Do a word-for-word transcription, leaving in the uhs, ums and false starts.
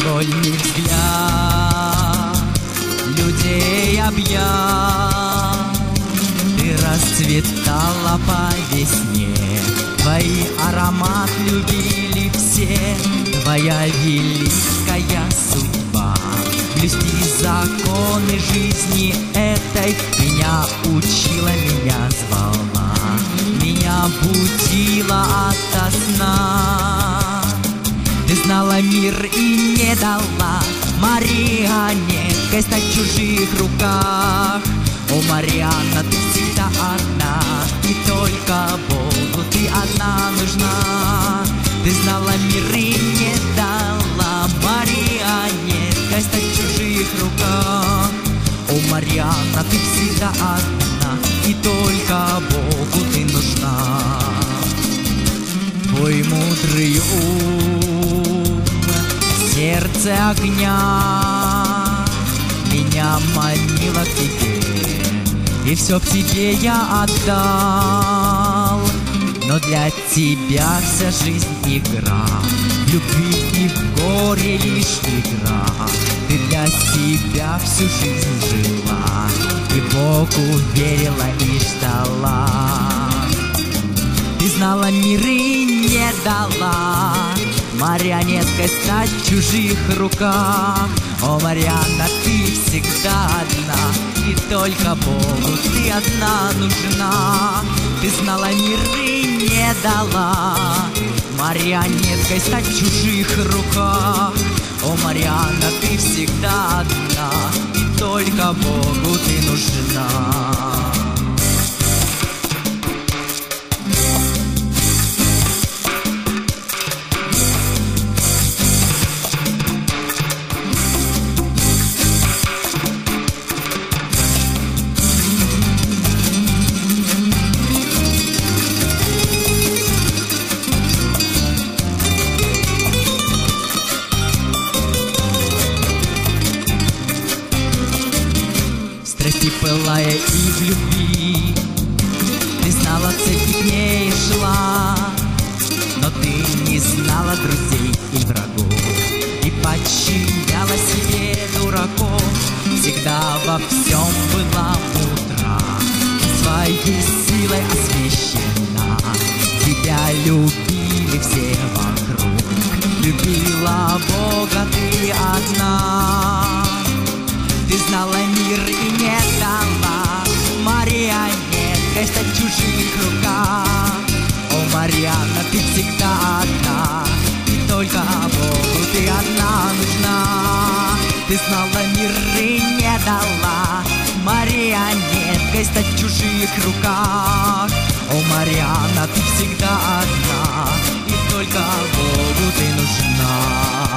Невольный взгляд людей объял. Ты расцветала по весне, твой аромат любили все. Твоя великая судьба блюсти законы жизни этой. Меня учила, меня звала, меня будила ото сна. Ты знала мир и не дала марионеткой стать в чужих руках. О, Марианна, ты всегда одна, и только Богу ты одна нужна. Ты знала мир и не дала марионеткой стать в чужих руках. О, Марианна, ты всегда одна, и только Богу ты нужна. Твой мудрый ум, сердце огня меня манило к тебе, и все к тебе я отдал. Но для тебя вся жизнь игра, в любви и в горе лишь игра. Ты для себя всю жизнь жила, и Богу верила и ждала. Ты знала мир и не дала марионеткой стать в чужих руках. О, Марианна, ты всегда одна, и только Богу ты одна нужна. Ты знала мир и не дала марионеткой стать в чужих руках. О, Марианна, ты всегда одна, и только Богу ты нужна. Страсти пылая и в любви, ты знала цель и к ней шла. Но ты не знала друзей и врагов, и подчиняла себе дураков. Всегда во всем была мудра, своей силой освящена. Тебя любили все вокруг, любила Бога ты одна. Ты знала мир и не дала марионеткой стать в чужих руках. О, Марианна, ты всегда одна, и только Богу ты одна нужна. Ты знала мир и не дала марионеткой стать в чужих руках. О, Марианна, ты всегда одна, и только Богу ты нужна.